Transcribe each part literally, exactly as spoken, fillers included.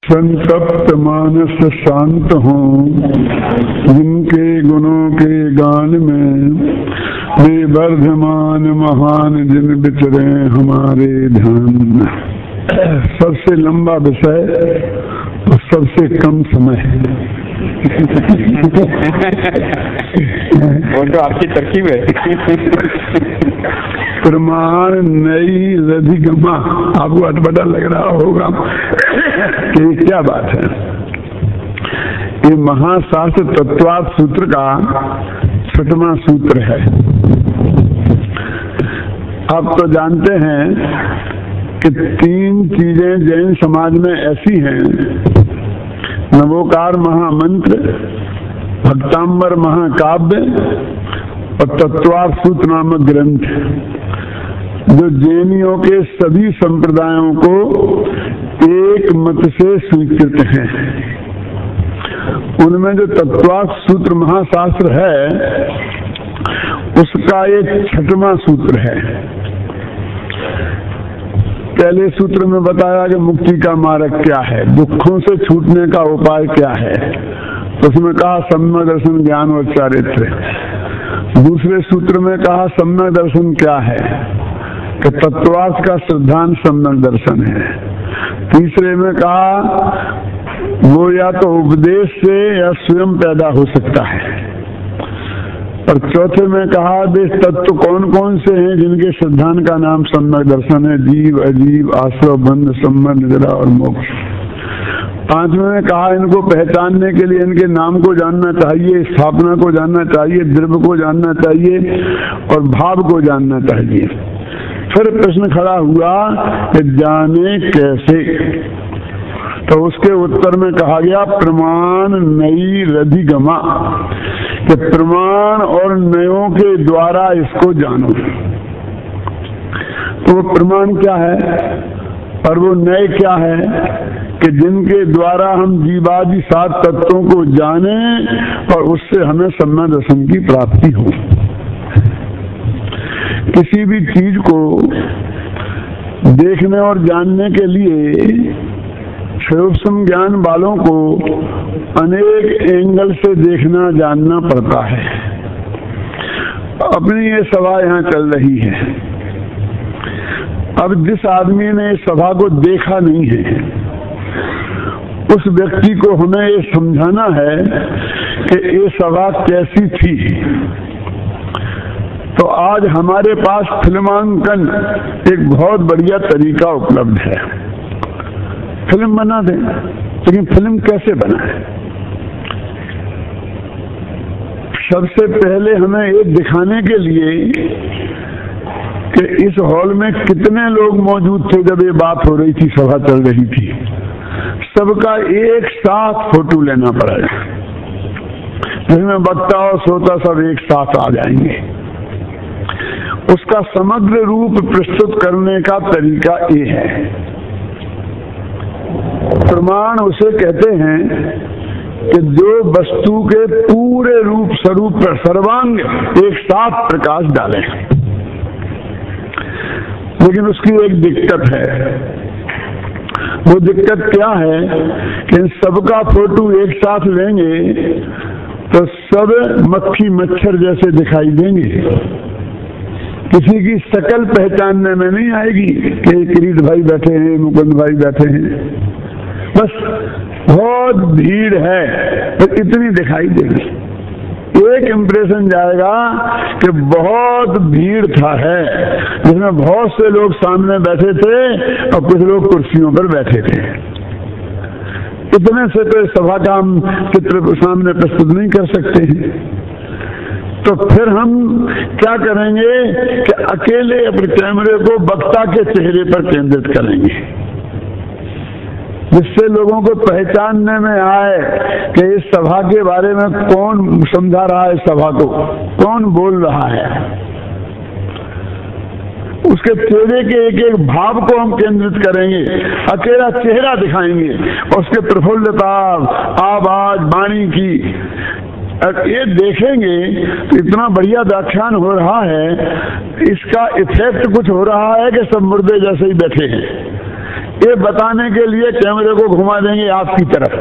संतप्त मानस शांत हों, जिनके गुणों के गान में वे वर्धमान महान जिन विचरे हमारे ध्यान। सबसे लंबा विषय और सबसे कम समय। वो तो आपकी तरकीब है। प्रमाण नई रधिगमा। आपको अटपटा लग रहा होगा कि क्या बात है। ये महाशास्त्र तत्वार्थ सूत्र का छठवां सूत्र है। आप तो जानते हैं कि तीन चीजें जैन समाज में ऐसी हैं, नवोकार महामंत्र, भक्तांबर महाकाव्य और तत्वार्थ सूत्र नामक ग्रंथ, जो जैनियों के सभी संप्रदायों को एक मत से स्वीकृत हैं। उनमें जो तत्वार्थ सूत्र महाशास्त्र है, उसका एक छठवां सूत्र है। पहले सूत्र में बताया कि मुक्ति का मार्ग क्या है, दुखों से छूटने का उपाय क्या है, उसमें कहा सम्यक दर्शन ज्ञान और चारित्र। दूसरे सूत्र में कहा सम्यक दर्शन क्या है, कि तत्वार्थ का सिद्धांत सम्यक दर्शन है। तीसरे में कहा वो या तो उपदेश से या स्वयं पैदा हो सकता है। और चौथे में कहा वे तत्व कौन कौन से हैं जिनके सिद्धांत का नाम सम्यक दर्शन है, जीव, अजीव, आश्रव, बंध, संबंध, निद्रा और मोक्ष। पांचवें में कहा इनको पहचानने के लिए इनके नाम को जानना चाहिए, स्थापना को जानना चाहिए, द्रव्य को जानना चाहिए और भाव को जानना चाहिए। फिर प्रश्न खड़ा हुआ कि जाने कैसे, तो उसके उत्तर में कहा गया प्रमाण नई रधिगमा, कि प्रमाण और नयों के द्वारा इसको जानो। तो वो प्रमाण क्या है और वो नय क्या है, कि जिनके द्वारा हम जीवादि सात तत्वों को जाने और उससे हमें सम्यक दर्शन की प्राप्ति हो। किसी भी चीज को देखने और जानने के लिए सूक्ष्म ज्ञान वालों को अनेक एंगल से देखना जानना पड़ता है। अपनी ये सभा यहाँ चल रही है। अब जिस आदमी ने इस सभा को देखा नहीं है, उस व्यक्ति को हमें ये समझाना है कि ये सभा कैसी थी। तो आज हमारे पास फिल्मांकन एक बहुत बढ़िया तरीका उपलब्ध है। फिल्म बना दें, लेकिन फिल्म कैसे बनाए? सबसे पहले हमें ये दिखाने के लिए कि इस हॉल में कितने लोग मौजूद थे जब ये बात हो रही थी, सभा चल रही थी, सबका एक साथ फोटो लेना पड़ेगा, जिसमें वक्ता और श्रोता सब एक साथ आ जाएंगे। उसका समग्र रूप प्रस्तुत करने का तरीका ये है। प्रमाण उसे कहते हैं कि जो वस्तु के पूरे रूप स्वरूप पर सर्वांग एक साथ प्रकाश डाले। लेकिन उसकी एक दिक्कत है। वो दिक्कत क्या है कि सबका फोटो एक साथ लेंगे तो सब मक्खी मच्छर जैसे दिखाई देंगे। किसी की शकल पहचानने में नहीं आएगी कि किरीट भाई बैठे हैं, मुकुंद भाई बैठे हैं। बस बहुत भीड़ है तो इतनी दिखाई देगी। एक इंप्रेशन जाएगा कि बहुत भीड़ था है, जिसमें बहुत से लोग सामने बैठे थे और कुछ लोग कुर्सियों पर बैठे थे। इतने से तो सभा का हम चित्र सामने प्रस्तुत नहीं कर सकते हैं। तो फिर हम क्या करेंगे कि अकेले अपने कैमरे को वक्ता के चेहरे पर केंद्रित करेंगे, जिससे लोगों को पहचानने में आए कि इस सभा के बारे में कौन समझा रहा है, सभा को कौन बोल रहा है। उसके चेहरे के एक एक भाव को हम केंद्रित करेंगे, अकेला चेहरा दिखाएंगे और उसके प्रफुल्लता, आवाज, वाणी की ये देखेंगे तो इतना बढ़िया व्याख्यान हो रहा है। इसका इफेक्ट कुछ हो रहा है कि सब मुर्दे जैसे ही बैठे हैं। ये बताने के लिए कैमरे को घुमा देंगे आपकी तरफ,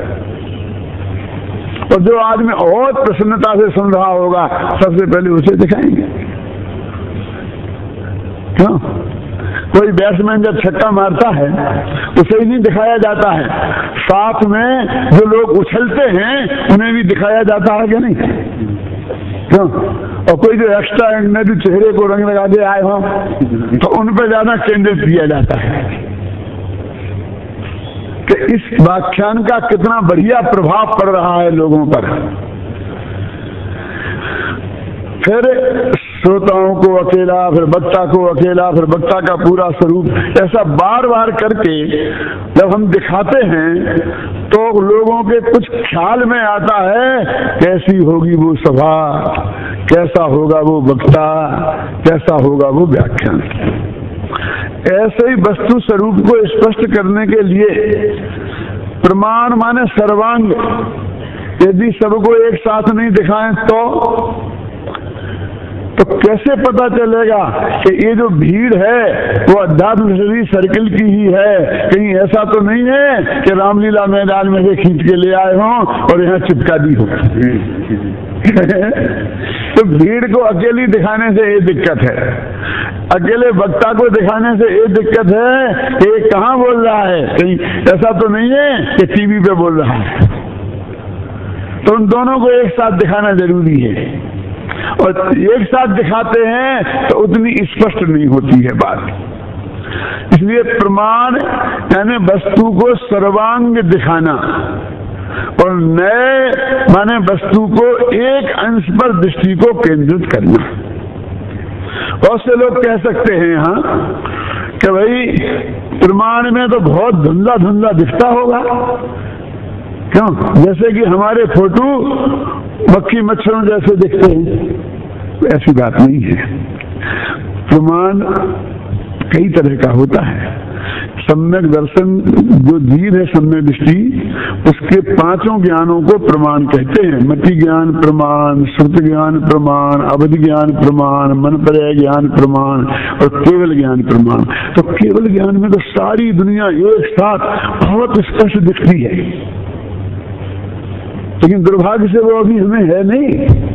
और जो आदमी और प्रसन्नता से सुन रहा होगा सबसे पहले उसे दिखाएंगे। क्यों? कोई बैट्समैन जब छक्का मारता है उसे ही नहीं दिखाया जाता है, साथ में जो लोग उछलते हैं उन्हें भी दिखाया जाता है कि नहीं? क्यों? और कोई जो एक्स्ट्रा जो चेहरे को रंग लगा दे आए हो तो उन पर ज्यादा केंद्रित किया जाता है कि इस व्याख्यान का कितना बढ़िया प्रभाव पड़ रहा है लोगों पर। फिर श्रोताओं को अकेला, फिर वक्ता को अकेला, फिर वक्ता का पूरा स्वरूप, ऐसा बार बार करके जब हम दिखाते हैं तो लोगों के कुछ ख्याल में आता है कैसी होगी वो सभा, कैसा होगा वो वक्ता, कैसा होगा वो व्याख्यान। ऐसे ही वस्तु स्वरूप को स्पष्ट करने के लिए प्रमाण माने सर्वांग, यदि सबको एक साथ नहीं दिखाएं तो तो कैसे पता चलेगा कि ये जो भीड़ है वो अध्यात्म शरीर सर्किल की ही है? कहीं ऐसा तो नहीं है कि रामलीला मैदान में से खींच के ले आए हों और यहाँ चिपका दी हो। तो भीड़ को अकेली दिखाने से ये दिक्कत है, अकेले वक्ता को दिखाने से ये दिक्कत है कि ये कहाँ बोल रहा है, कहीं ऐसा तो नहीं है कि टीवी पे बोल रहा है। तो उन दोनों को एक साथ दिखाना जरूरी है, और एक साथ दिखाते हैं तो उतनी स्पष्ट नहीं होती है बात। इसलिए प्रमाण यानी वस्तु को सर्वांग दिखाना, और नए माने वस्तु को एक अंश पर दृष्टि को केंद्रित करना। बहुत से लोग कह सकते हैं यहाँ कि भाई प्रमाण में तो बहुत धुंधला धुंधला दिखता होगा। क्यों? जैसे कि हमारे फोटो मक्खी मच्छरों जैसे दिखते हैं। ऐसी बात नहीं है। प्रमाण कई तरह का होता है। सम्यक दर्शन जो जीव है, सम्यक दृष्टि, उसके पांचों ज्ञानों को प्रमाण कहते हैं। मति ज्ञान प्रमाण, श्रुत ज्ञान प्रमाण, अवधि ज्ञान प्रमाण, मन पर्याय ज्ञान प्रमाण और केवल ज्ञान प्रमाण। तो केवल ज्ञान में तो सारी दुनिया एक साथ बहुत स्पष्ट दिखती है, लेकिन दुर्भाग्य से वो अभी हमें है नहीं,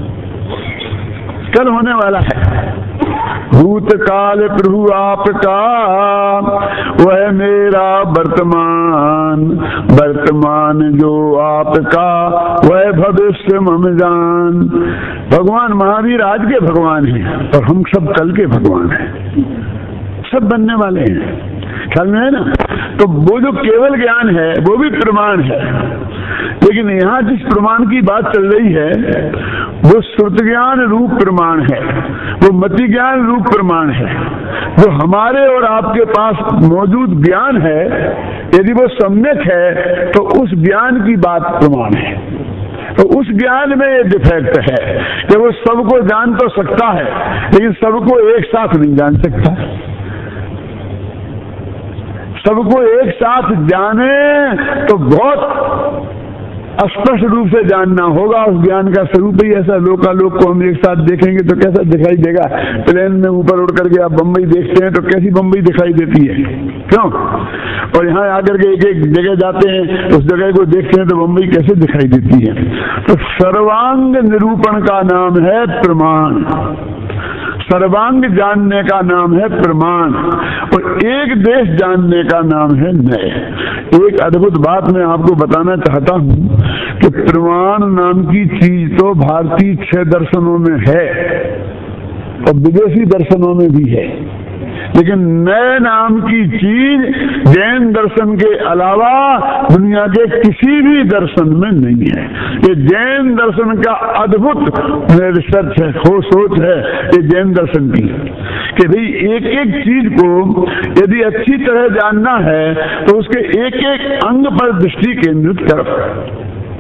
कल होने वाला है। भूतकाल प्रभु आपका, वह मेरा वर्तमान, वर्तमान जो आपका, वह भविष्य मम जान। भगवान महावीर आज के भगवान हैं और हम सब कल के भगवान हैं, सब बनने वाले हैं। ख्याल में है ना? तो वो जो केवल ज्ञान है वो भी प्रमाण है, लेकिन यहाँ जिस प्रमाण की बात चल रही है वो श्रुत ज्ञान रूप प्रमाण है, वो मति ज्ञान रूप प्रमाण है। जो हमारे और आपके पास मौजूद ज्ञान है, यदि वो सम्यक है तो उस ज्ञान की बात प्रमाण है। तो उस ज्ञान में ये डिफेक्ट है कि वो सबको जान तो सकता है लेकिन सबको एक साथ नहीं जान सकता। सबको एक साथ जाने तो बहुत स्पष्ट रूप से जानना होगा। उस ज्ञान का स्वरूप ही ऐसा। लोकालोक को हम एक साथ देखेंगे तो कैसा दिखाई देगा? प्लेन में ऊपर उड़ करके आप बम्बई देखते हैं तो कैसी बम्बई दिखाई देती है? क्यों? और यहाँ आकर के एक एक जगह जाते हैं, उस जगह को देखते हैं तो बम्बई कैसे दिखाई देती है? तो सर्वांग निरूपण का नाम है प्रमाण, सर्वांग जानने का नाम है प्रमाण, और एक देश जानने का नाम है नए। एक अद्भुत बात मैं आपको बताना चाहता हूँ कि प्रमाण नाम की चीज तो भारतीय छह दर्शनों में है और विदेशी दर्शनों में भी है, लेकिन नए नाम की चीज जैन दर्शन के अलावा दुनिया के किसी भी दर्शन में नहीं है। ये जैन दर्शन का अद्भुत रिसर्च है, खो सोच है ये जैन दर्शन की, कि भाई एक एक चीज को यदि अच्छी तरह जानना है तो उसके एक एक अंग पर दृष्टि केंद्रित करो।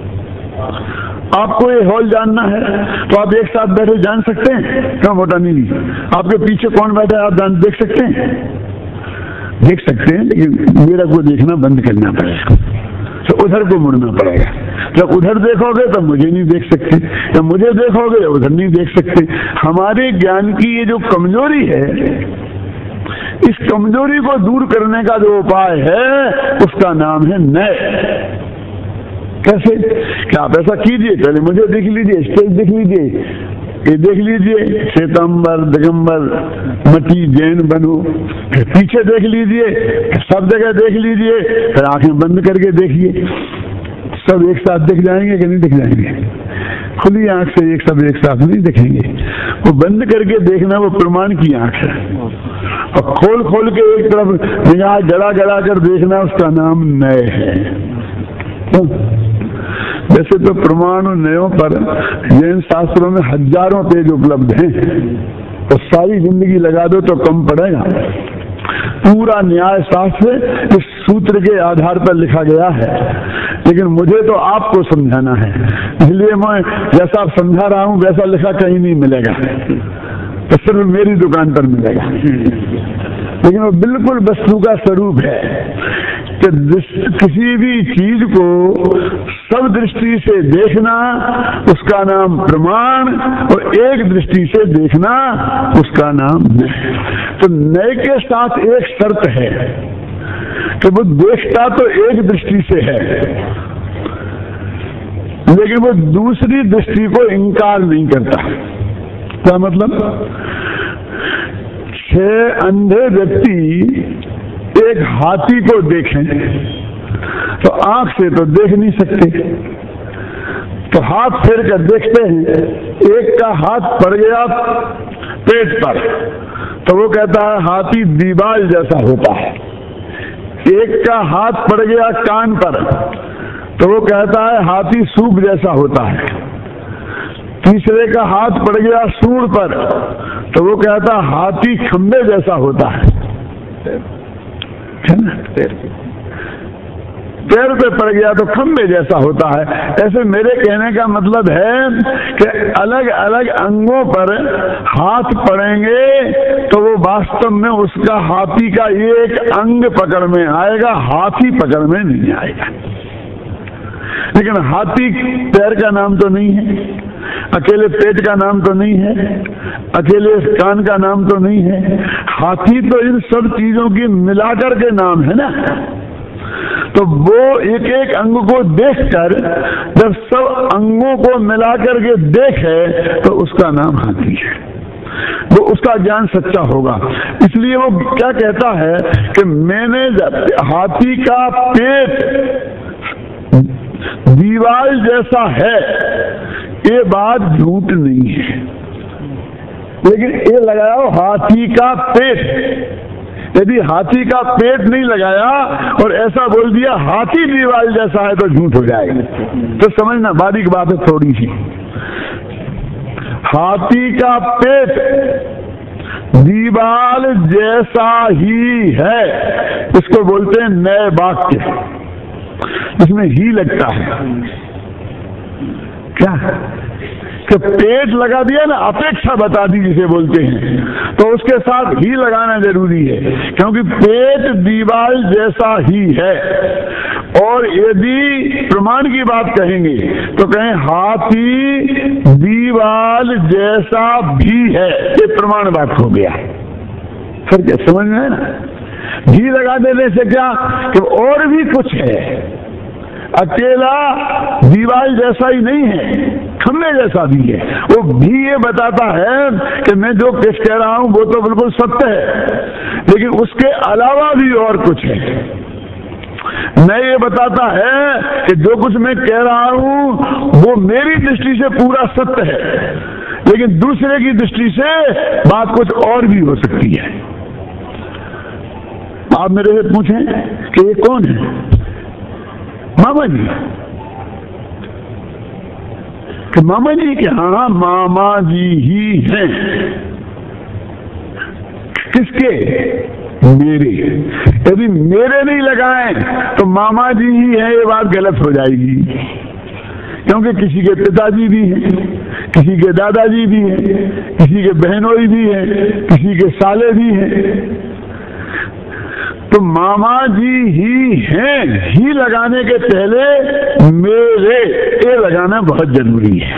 आपको ये हॉल जानना है तो आप एक साथ बैठे जान सकते हैं? क्या मोटा नहीं, आपके पीछे कौन बैठा है आप जान देख सकते हैं? देख सकते हैं, लेकिन मेरा को देखना बंद करना पड़ेगा, तो उधर को मुड़ना पड़ेगा। जब उधर देखोगे तो मुझे नहीं देख सकते, जब मुझे देखोगे उधर नहीं देख सकते। हमारे ज्ञान की ये जो कमजोरी है इस कमजोरी को दूर करने का जो उपाय है उसका नाम है नय। कैसे? क्या आप ऐसा कीजिए, पहले मुझे देख लीजिए, स्टेज देख लीजिए, ये देख लीजिए, श्वेतांबर दिगंबर मटी जैन बनो, फिर पीछे देख लीजिए, सब जगह देख लीजिए, फिर आंखें बंद करके देखिए, सब एक साथ दिख जाएंगे कि नहीं दिख जाएंगे? खुली आंख से एक सब एक साथ नहीं दिखेंगे, वो बंद करके देखना वो प्रमाण की आंख है, और खोल खोल के एक तरफ निगाह गड़ा गड़ा कर देखना उसका नाम नय है। तो वैसे तो प्रमाण और नयों पर जैन शास्त्रों में हजारों पेज उपलब्ध हैं, तो सारी जिंदगी लगा दो तो कम पड़ेगा। पूरा न्याय शास्त्र इस सूत्र के आधार पर लिखा गया है, लेकिन मुझे तो आपको समझाना है, इसलिए मैं जैसा आप समझा रहा हूं वैसा लिखा कहीं नहीं मिलेगा, तो सिर्फ मेरी दुकान पर मिलेगा। लेकिन वो बिल्कुल वस्तु का स्वरूप है कि किसी भी चीज को सब दृष्टि से देखना उसका नाम प्रमाण, और एक दृष्टि से देखना उसका नाम नय। तो नय के साथ एक शर्त है कि वो देखता तो एक दृष्टि से है, लेकिन वो दूसरी दृष्टि को इंकार नहीं करता। क्या मतलब? छह अंधे व्यक्ति एक हाथी को देखें तो आंख से तो देख नहीं सकते, तो हाथ फेर कर देखते हैं, एक का हाथ पड़ गया पेट पर तो वो कहता है हाथी दीवाल जैसा होता है, एक का हाथ पड़ गया कान पर तो वो कहता है हाथी सूप जैसा होता है, तीसरे का हाथ पड़ गया सूंड पर तो वो कहता हाथी खंबे जैसा होता है, है ना? पैर पे पड़ गया तो खंबे जैसा होता है। ऐसे मेरे कहने का मतलब है कि अलग अलग अंगों पर हाथ पड़ेंगे तो वो वास्तव में उसका हाथी का एक अंग पकड़ में आएगा, हाथी पकड़ में नहीं आएगा। लेकिन हाथी पैर का नाम तो नहीं है, अकेले पेट का नाम तो नहीं है, अकेले कान का नाम तो नहीं है, हाथी तो इन सब चीजों की मिलाकर के नाम है ना। तो वो एक एक अंग को देखकर जब सब अंगों को मिलाकर के देखे तो उसका नाम हाथी है, वो उसका ज्ञान सच्चा होगा। इसलिए वो क्या कहता है कि मैंने हाथी का पेट दीवार जैसा है, ये बात झूठ नहीं है, लेकिन ये लगाओ हाथी का पेट। यदि हाथी का पेट नहीं लगाया और ऐसा बोल दिया हाथी दीवार जैसा है तो झूठ हो जाएगा। तो समझना बारीक बात है थोड़ी सी। हाथी का पेट दीवार जैसा ही है, इसको बोलते हैं नए वाक्य, इसमें ही लगता है। क्या कि पेट लगा दिया ना, अपेक्षा बता दी जिसे बोलते हैं, तो उसके साथ ही लगाना जरूरी है, क्योंकि पेट दीवार जैसा ही है। और यदि प्रमाण की बात कहेंगे तो कहें हाथी दीवार जैसा भी है, ये प्रमाण बात हो गया। फिर क्या समझ में है ना? घी लगा देने से क्या कि और भी कुछ है, अकेला दीवार जैसा ही नहीं है, खम्बे जैसा भी है। वो भी ये बताता है कि मैं जो कुछ कह रहा हूं वो तो बिल्कुल सत्य है, लेकिन उसके अलावा भी और कुछ है। मैं ये बताता है कि जो कुछ मैं कह रहा हूं वो मेरी दृष्टि से पूरा सत्य है, लेकिन दूसरे की दृष्टि से बात कुछ और भी हो सकती है। आप मेरे से पूछें कि ये कौन है? मामा जी। कि मामा जी के हाँ मामा जी ही हैं। किसके? मेरे। यदि मेरे नहीं लगाए तो मामा जी ही है, ये बात गलत हो जाएगी, क्योंकि किसी के पिताजी भी हैं, किसी के दादाजी भी हैं, किसी के बहनोई भी हैं, किसी के साले भी हैं। तो मामा जी ही हैं, ही लगाने के पहले मेरे ये लगाना बहुत जरूरी है,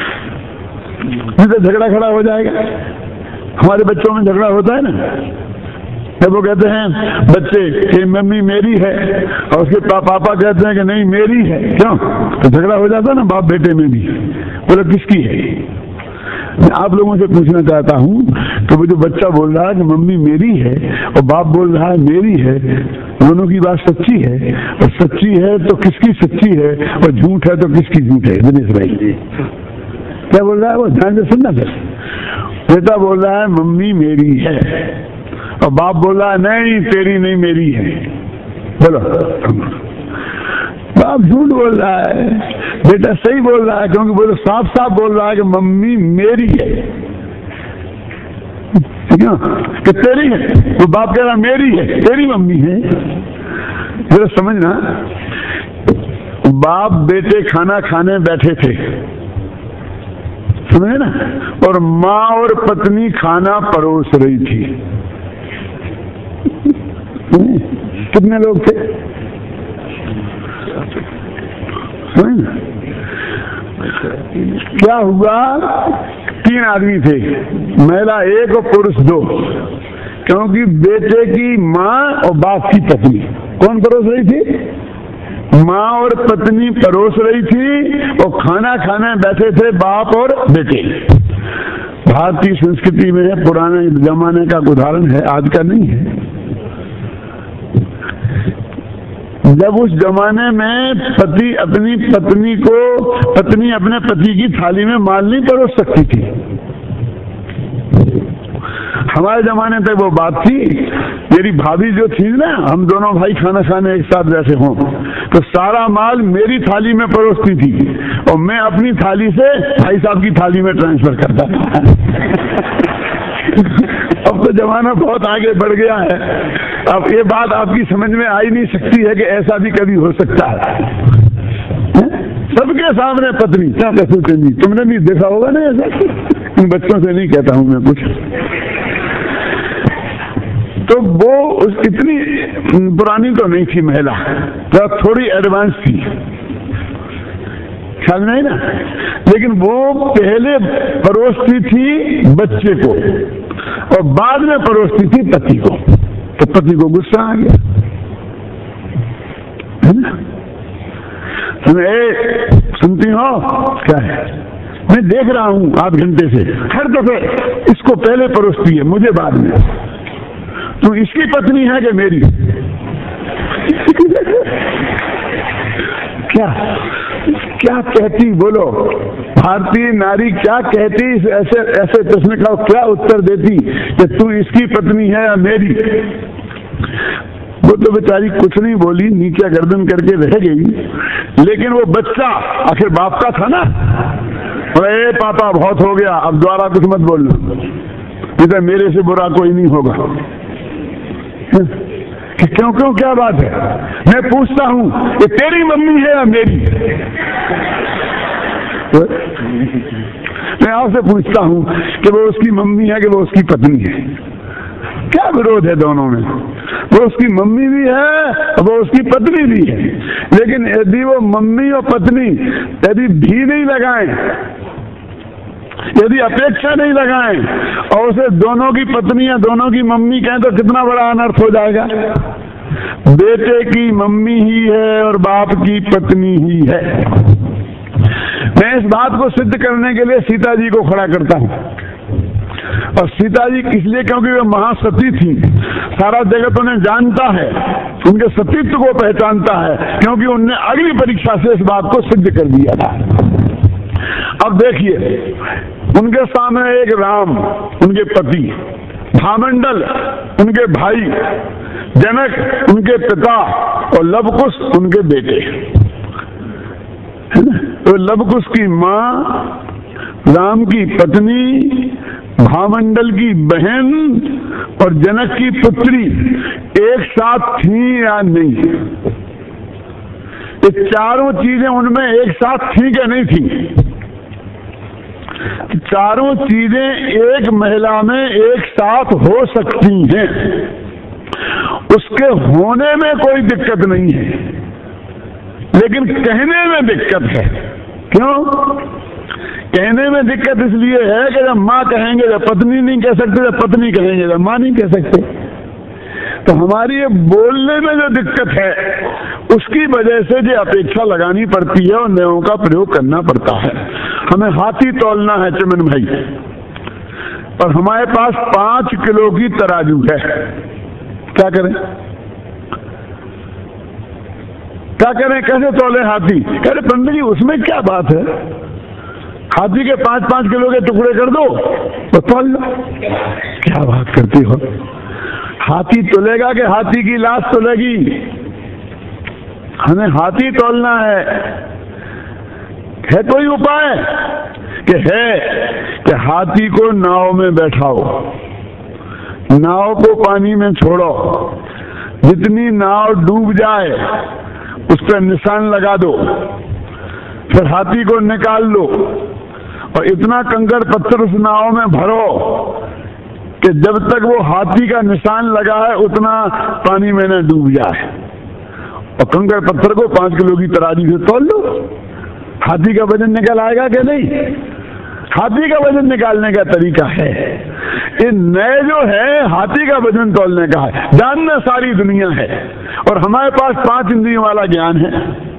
नहीं तो झगड़ा खड़ा हो जाएगा। हमारे बच्चों में झगड़ा होता है ना, जब वो कहते हैं बच्चे कि मम्मी मेरी है और उसके पा, पापा कहते हैं कि नहीं मेरी है, क्यों? तो झगड़ा हो जाता ना बाप बेटे में भी। बोले किसकी है? मैं आप लोगों से पूछना चाहता हूँ कि वो जो बच्चा बोल रहा है कि मम्मी मेरी है और बाप बोल रहा है मेरी है, दोनों की बात सच्ची है? और सच्ची है तो किसकी सच्ची है और झूठ है तो किसकी झूठ है? दिनेश भाई क्या बोल रहा है वो ध्यान से सुनना। सर बेटा बोल रहा है मम्मी मेरी है और बाप बोल रहा है नहीं तेरी नहीं मेरी है। बोलो बाप झूठ बोल रहा है, बेटा सही बोल रहा है, क्योंकि बोलो साफ साफ बोल रहा है कि मम्मी मेरी है, ठीक है कि तेरी है। तो बाप कह रहा मेरी है, तेरी मम्मी है। जरा समझना, बाप बेटे खाना खाने बैठे थे, समझे ना, और माँ और पत्नी खाना परोस रही थी। कितने लोग थे? क्या हुआ? तीन आदमी थे, महिला एक और पुरुष दो, क्योंकि बेटे की माँ और बाप की पत्नी कौन परोस रही थी? माँ और पत्नी परोस रही थी और खाना खाने बैठे थे बाप और बेटे। भारतीय संस्कृति में पुराने जमाने का उदाहरण है, आज का नहीं है। जब उस जमाने में पति अपनी पत्नी को पत्नी अपने पति की थाली में माल नहीं परोस सकती थी। हमारे जमाने तक वो बात थी, मेरी भाभी जो थी ना, हम दोनों भाई खाना खाने एक साथ बैठे हों तो सारा माल मेरी थाली में परोसती थी और मैं अपनी थाली से भाई साहब की थाली में ट्रांसफर करता था। अब तो जमाना बहुत आगे बढ़ गया है, अब ये बात आपकी समझ में आ ही नहीं सकती है कि ऐसा भी कभी हो सकता है। सबके सामने पत्नी, क्या कहते नहीं, तुमने भी देखा होगा ना ऐसा? इन बच्चों से नहीं कहता हूं मैं कुछ। तो वो उस इतनी पुरानी तो नहीं थी महिला, तो थोड़ी एडवांस थी, ख्याल नहीं ना, लेकिन वो पहले परोसती थी बच्चे को और बाद में परोसती थी पति को। तो पति को गुस्सा आ गया, है ना? ए, सुनती हो क्या है? मैं देख रहा हूं आध घंटे से, हर दफे इसको पहले परोसती है, मुझे बाद में। तू इसकी पत्नी है कि मेरी? क्या क्या कहती? बोलो, भारतीय नारी क्या कहती? ऐसे ऐसे प्रश्न का क्या उत्तर देती कि तू इसकी पत्नी है या मेरी? वो तो बेचारी कुछ नहीं बोली, नीचे गर्दन करके रह गई, लेकिन वो बच्चा आखिर बाप का था ना। अरे पापा बहुत हो गया, अब दोबारा कुछ मत बोलना, इधर मेरे से बुरा कोई नहीं होगा। कि क्यों क्यों क्या बात है? मैं पूछता हूं कि तेरी मम्मी है या मेरी? मैं आपसे पूछता हूं कि वो उसकी मम्मी है कि वो उसकी पत्नी है? क्या विरोध है दोनों में? वो उसकी मम्मी भी है और वो उसकी पत्नी भी है, लेकिन यदि वो मम्मी और पत्नी यदि भी नहीं लगाएं, यदि अपेक्षा नहीं लगाएं और उसे दोनों की पत्नी या दोनों की मम्मी कहें तो कितना बड़ा अनर्थ हो जाएगा। बेटे की मम्मी ही है और बाप की पत्नी ही है। मैं इस बात को सिद्ध करने के लिए सीता जी को खड़ा करता हूं, और सीता जी इसलिए क्योंकि वे महासती थी, सारा जगत उन्हें जानता है, उनके सतीत्व को पहचानता है, क्योंकि उनने अग्नि परीक्षा से इस बात को सिद्ध कर दिया था। अब देखिए, उनके सामने एक राम उनके पति, भामंडल उनके भाई, जनक उनके पिता और लवकुश उनके बेटे। तो लवकुश की माँ, राम की पत्नी, भामंडल की बहन और जनक की पुत्री एक साथ थी या नहीं? ये चारों चीजें उनमें एक साथ थी क्या नहीं थी? चारों चीजें एक महिला में एक साथ हो सकती हैं, उसके होने में कोई दिक्कत नहीं है, लेकिन कहने में दिक्कत है। क्यों कहने में दिक्कत? इसलिए है कि जब माँ कहेंगे जब पत्नी नहीं कह सकते, जब पत्नी कहेंगे जब माँ नहीं कह सकते। तो हमारी ये बोलने में जो दिक्कत है उसकी वजह से जो अपेक्षा लगानी पड़ती है और नियमों का प्रयोग करना पड़ता है। हमें हाथी तौलना है चमन भाई, और हमारे पास पांच किलो की तराजू है, क्या करें? क्या करें? कैसे तौले हाथी? कह रहे पंडित जी उसमें क्या बात है, हाथी के पांच पांच किलो के टुकड़े कर दो तो तौल लो। क्या बात करती हो? हाथी तोलेगा कि हाथी की लाश तोलेगी? हमें हाथी तौलना है। है कोई उपाय? कि है कि हाथी को नाव में बैठाओ, नाव को पानी में छोड़ो, जितनी नाव डूब जाए उस पर निशान लगा दो, फिर हाथी को निकाल लो और इतना कंकड़ पत्थर उस नाव में भरो कि जब तक वो हाथी का निशान लगा है उतना पानी में न डूब जाए, और कंकड़ पत्थर को पांच किलो की तराजू से तौल लो। हाथी का वजन निकल आएगा कि नहीं? हाथी का वजन निकालने का तरीका है। ये नए जो है हाथी का वजन तौलने का है। जानना सारी दुनिया है और हमारे पास पांच इंद्रियों वाला ज्ञान है,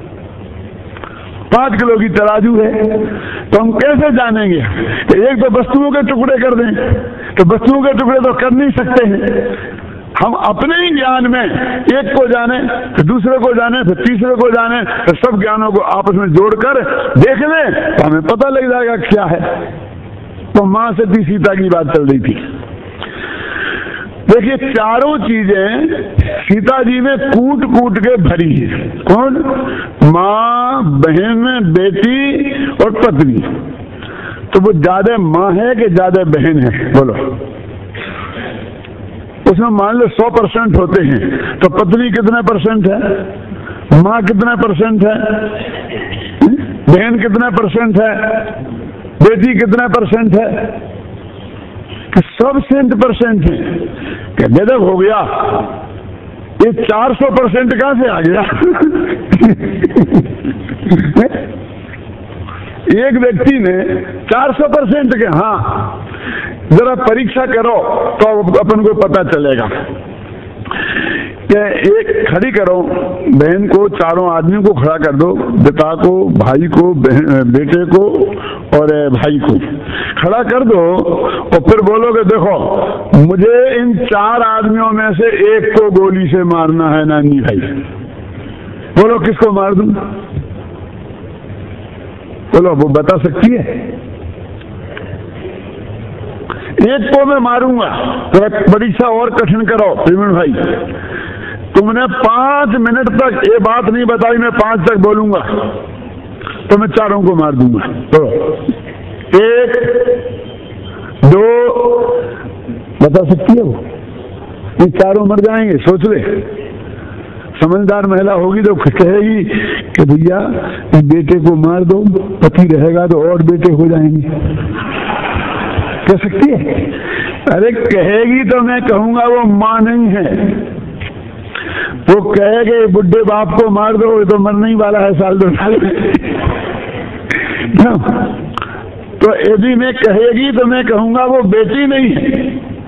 पांच किलो की तराजू है, तो हम कैसे जानेंगे? तो एक तो वस्तुओं के टुकड़े कर दें, तो वस्तुओं के टुकड़े तो कर नहीं सकते हैं। हम अपने ही ज्ञान में एक को जाने, फिर दूसरे को जाने, फिर तीसरे को जाने, फिर सब ज्ञानों को आपस में जोड़कर देख लें तो हमें पता लग जाएगा क्या है। तो मां सती सीता की बात चल रही थी। देखिए चारों चीजें सीता जी में कूट कूट के भरी है। कौन? माँ, बहन, बेटी और पत्नी। तो वो ज्यादा माँ है कि ज्यादा बहन है? बोलो। उसमें मान लो सौ परसेंट होते हैं तो पत्नी कितने परसेंट है? माँ कितने परसेंट है? बहन कितने परसेंट है? बेटी कितने परसेंट है? कि सब सेंट परसेंट है। क्या गजब हो गया, ये चार सौ परसेंट कहां से आ गया? एक व्यक्ति ने चार सौ परसेंट के, हाँ जरा परीक्षा करो तो अपन को पता चलेगा कि एक खड़ी करो बहन को, चारों आदमियों को खड़ा कर दो, पिता को, भाई को, बेटे को और भाई को खड़ा कर दो और फिर बोलोगे देखो मुझे इन चार आदमियों में से एक को गोली से मारना है नानी भाई, बोलो किसको मार दूं? बोलो वो बता सकती है? एक को मैं मारूंगा। तो परीक्षा और कठिन करो प्रवीण भाई, तुमने पांच मिनट तक ये बात नहीं बताई, मैं पांच तक बोलूंगा तो मैं चारों को मार दूंगा। तो एक, दो, बता सकती है वो? ये चारों मर जाएंगे, सोच ले। समझदार महिला होगी तो कहेगी कि भैया इस बेटे को मार दो, पति रहेगा तो और बेटे हो जाएंगे। कह सकती है? अरे कहेगी तो मैं कहूंगा वो मां नहीं है, वो कहेगे बुढ़े बाप को मार दो, ये तो मरने ही वाला है साल दो साल में। तो यदि मैं कहेगी तो मैं कहूंगा वो बेटी नहीं है।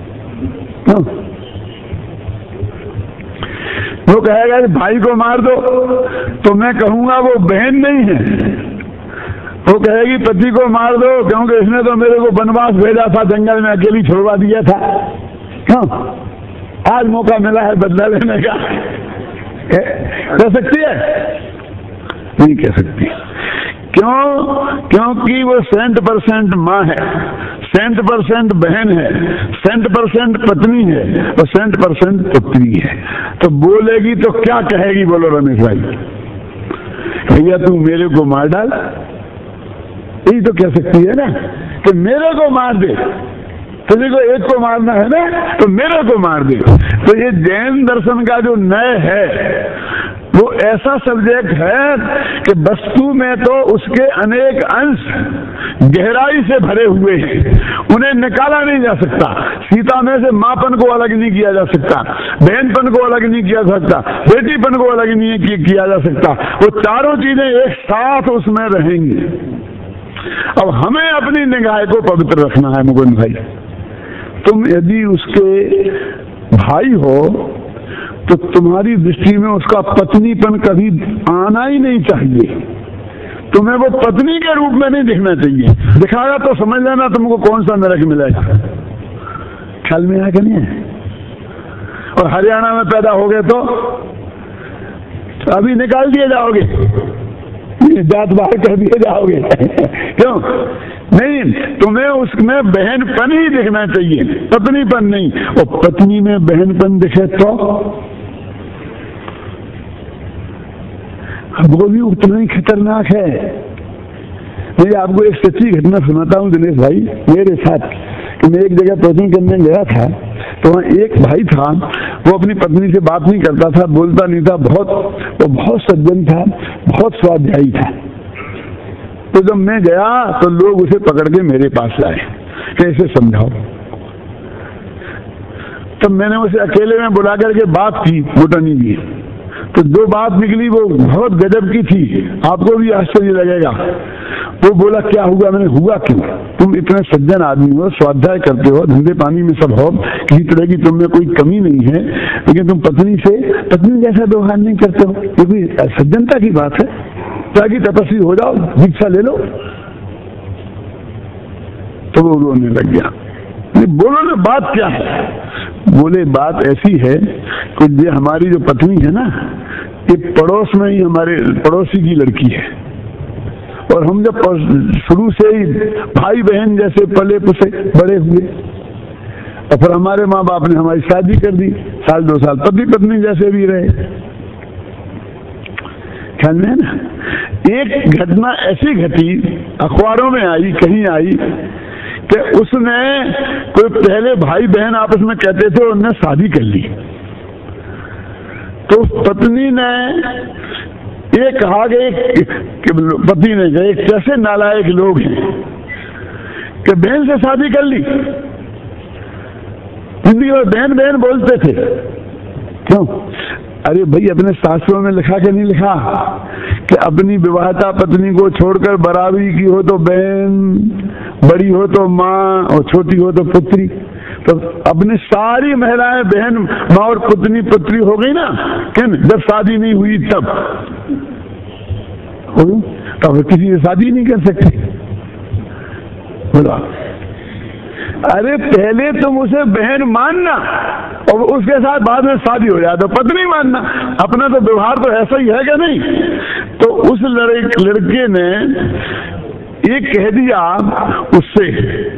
वो कहेगा कि भाई को मार दो तो मैं कहूंगा वो बहन नहीं है। वो कहेगी पति को मार दो क्योंकि इसने तो मेरे को वनवास भेजा था, जंगल में अकेली छोड़वा दिया था, क्यों आज मौका मिला है बदला लेने का। कह सकती है? नहीं कह सकती। क्यों? क्योंकि वो सेंट परसेंट माँ है, सेंट परसेंट बहन है, सेंट परसेंट पत्नी है और सेंट परसेंट पुत्री है। तो बोलेगी तो क्या कहेगी? बोलो रमेश भाई। भैया तू मेरे को मार डाल, यही तो कह सकती है ना कि मेरे को मार दे, तुझे को एक को मारना है ना तो मेरे को मार दे। तो ये जैन दर्शन का जो नय है वो ऐसा सब्जेक्ट है कि वस्तु में तो उसके अनेक अंश गहराई से भरे हुए हैं, उन्हें निकाला नहीं जा सकता। सीता में से माँपन को अलग नहीं किया जा सकता, बहनपन को अलग नहीं किया जा सकता, बेटीपन को अलग नहीं किया जा सकता। वो चारों चीजें एक साथ उसमें रहेंगी। अब हमें अपनी निगाह को पवित्र रखना है मुकुंद भाई। तुम यदि उसके भाई हो तो तुम्हारी दृष्टि में उसका पत्नीपन कभी आना ही नहीं चाहिए। तुम्हें वो पत्नी के रूप में नहीं दिखना चाहिए। दिखाया तो समझ लेना तुमको कौन सा नरक मिलेगा। ख्याल में आया कि नहीं है? और हरियाणा में पैदा हो गए तो अभी निकाल दिए जाओगे, जात बाहर कर दिए जाओगे। क्यों नहीं? तुम्हें उसमें बहनपन ही दिखना चाहिए, पत्नीपन नहीं। और पत्नी में बहनपन दिखे तो वो भी उतना ही खतरनाक है। मैं आपको एक सच्ची घटना सुनाता हूँ दिनेश भाई, मेरे साथ कि मैं एक जगह प्रवचन करने गया था, तो वहाँ एक भाई था, वो अपनी पत्नी से बात नहीं करता था, बोलता नहीं था, बहुत वो बहुत सज्जन था, बहुत स्वाध्यायी था। तो जब मैं गया तो लोग उसे पकड़ के मेरे पास लाए, कैसे समझाओ। तब मैंने उसे अकेले में बुला करके बात की, घुटनी की। तो जो बात निकली वो बहुत गजब की थी, आपको भी आश्चर्य लगेगा। वो बोला क्या हुआ? मैंने हुआ क्यों? तुम इतने सज्जन आदमी हो, स्वाध्याय करते हो, धंधे पानी में सब हो, किसी तरह की तुम में कोई कमी नहीं है, लेकिन तुम पत्नी से पत्नी जैसा व्यवहार नहीं करते हो। क्योंकि सज्जनता की बात है, ताकि तपस्वी हो जाओ, दीक्षा ले लो। तो वो रोने लग गया। बोलो ना बात क्या है? बोले बात ऐसी है कि ये हमारी जो पत्नी है ना, ये पड़ोस में ही हमारे पड़ोसी की लड़की है, और हम जब शुरू से ही भाई बहन जैसे पले पुसे बड़े हुए, और फिर हमारे माँ बाप ने हमारी शादी कर दी, साल दो साल पति पत्नी जैसे भी रहे। ख्याल में है ना? एक घटना ऐसी घटी, अखबारों में आई, कहीं आई कि उसने कोई पहले भाई बहन आपस में कहते थे, उन्होंने शादी कर ली। तो पत्नी ने ये कहा कि पति ने कहा कैसे नालायक लोग हैं कि बहन से शादी कर ली। हिंदी में बहन बहन बोलते थे। क्यों? अरे भाई, अपने शास्त्रों में लिखा कि नहीं लिखा कि अपनी विवाहिता पत्नी को छोड़कर बराबरी की हो तो बहन, बड़ी हो तो माँ, और छोटी हो तो पुत्री। तो अपनी सारी महिलाएं बहन, माँ और पुतनी पुत्री हो गई ना, किन जब शादी नहीं हुई तब हो गई, तब किसी से शादी नहीं कर सकते। बोला अरे पहले तुम उसे बहन मानना और उसके साथ बाद में शादी हो जाए तो पत्नी मानना। अपना तो व्यवहार तो ऐसा ही है क्या नहीं? तो उस लड़के ने ये कह दिया उससे,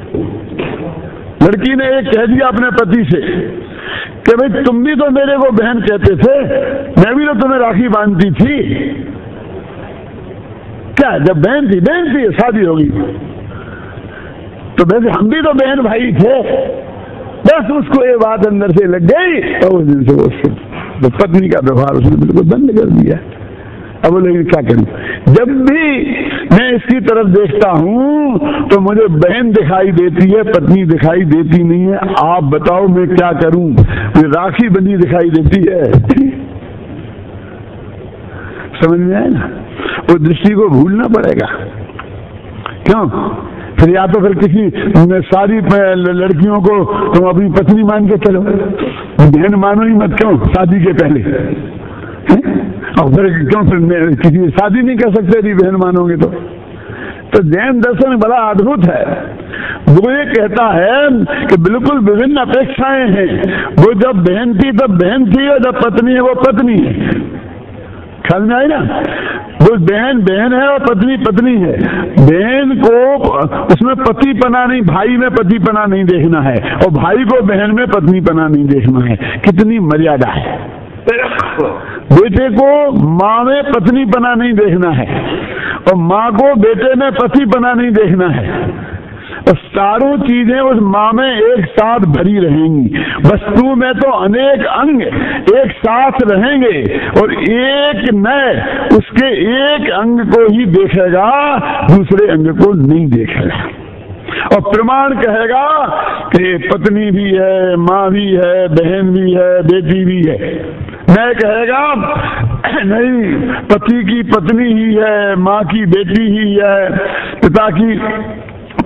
लड़की ने ये कह दिया अपने पति से कि भाई तुम भी तो मेरे को बहन कहते थे, मैं भी तो तुम्हें राखी बांधती थी। क्या जब बहन थी बहन थी, शादी होगी तो वैसे हम भी तो बहन भाई थे। बस उसको ये बात अंदर से लग गई और उस दिन से उससे तो पत्नी का व्यवहार उसने बिल्कुल बंद कर दिया। अब वो लेकिन क्या करूं, जब भी मैं इसकी तरफ देखता हूं तो मुझे बहन दिखाई देती है, पत्नी दिखाई देती नहीं है। आप बताओ मैं क्या करूं? मुझे राखी बंधी दिखाई देती है। समझ में आए ना? वो दृष्टि को भूलना पड़ेगा। क्यों? फिर या तो फिर किसी सारी लड़कियों को तुम अपनी पत्नी मान के चलो, बहन मानो ही मत। क्यों? शादी के पहले। और फिर क्यों फिर किसी शादी नहीं कर सकते यदि बहन मानोगे तो? तो जैन दर्शन बड़ा अद्भुत है। वो ये कहता है कि बिल्कुल विभिन्न अपेक्षाएं हैं। वो जब बहन थी तब बहन थी, और जब पत्नी है वो पत्नी है। ख्याल में आई ना? वो बहन बहन है और पत्नी पत्नी है। बहन को उसमें पति पना नहीं, भाई में पति पना नहीं देखना है, और भाई को बहन में पत्नी पना नहीं देखना है। कितनी मर्यादा है। बेटे को माँ में पत्नी पना नहीं देखना है, और माँ को बेटे में पति पना नहीं देखना है। और चारों चीजें उस माँ में एक साथ भरी रहेंगी। वस्तु में तो अनेक अंग एक साथ रहेंगे, और एक न उसके एक अंग को ही देखेगा, दूसरे अंग को नहीं देखेगा। और प्रमाण कहेगा कि पत्नी भी है, माँ भी है, बहन भी है, बेटी भी है। मैं कहेगा नहीं, पति की पत्नी ही है, माँ की बेटी ही है, पिता की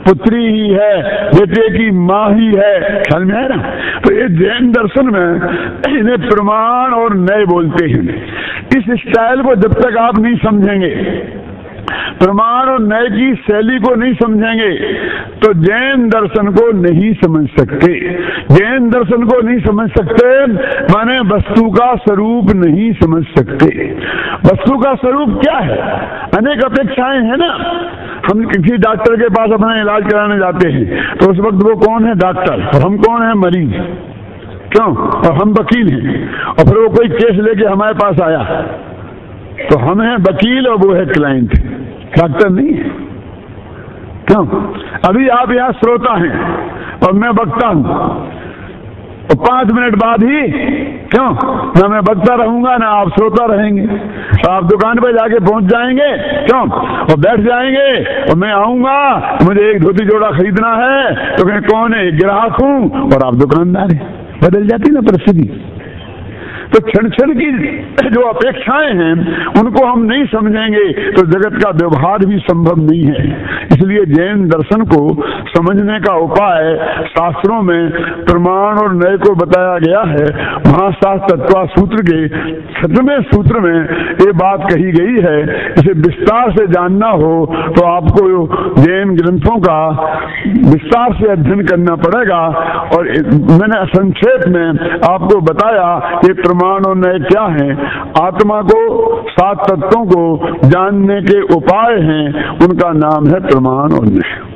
पुत्री ही है, बेटे की माँ ही है। ख्याल में है ना? तो ये जैन दर्शन में इन्हें प्रमाण और नय बोलते हैं। इस स्टाइल को जब तक आप नहीं समझेंगे, प्रमाण और नय की शैली को नहीं समझेंगे, तो जैन दर्शन को नहीं समझ सकते। जैन दर्शन को नहीं समझ सकते माने वस्तु का स्वरूप नहीं समझ सकते। वस्तु का स्वरूप क्या है? अनेक अपेक्षाएं हैं ना। हम किसी डॉक्टर के पास अपना इलाज कराने जाते हैं तो उस वक्त वो कौन है? डॉक्टर। और हम कौन है? मरीज। क्यों? और हम वकील हैं। और फिर वो कोई केस लेके हमारे पास आया तो हम हैं वकील और वो है क्लाइंट, डॉक्टर नहीं है। क्यों? अभी आप यहाँ श्रोता हैं और मैं वक्ता हूं, और पांच मिनट बाद ही क्यों ना मैं वक्ता रहूंगा ना आप श्रोता रहेंगे। आप दुकान पर जाके पहुंच जाएंगे क्यों और बैठ जाएंगे, और मैं आऊंगा मुझे एक धोती जोड़ा खरीदना है तो कहें कौन है? ग्राहक हूं और आप दुकानदार हैं। बदल जाती ना परिस्थिति। तो क्षण क्षण की जो अपेक्षाएं हैं उनको हम नहीं समझेंगे तो जगत का व्यवहार भी संभव नहीं है। इसलिए जैन दर्शन को समझने का उपाय शास्त्रों में प्रमाण और नय को बताया गया है। महाशास्त्र तत्वा सूत्र के छठवें सूत्र में ये बात कही गई है। इसे विस्तार से जानना हो तो आपको जैन ग्रंथों का विस्तार से अध्ययन करना पड़ेगा। और मैंने संक्षेप में आपको बताया कि प्रमाण और नय क्या है। आत्मा को, सात तत्वों को जानने के उपाय हैं, उनका नाम है प्रमाण और नय।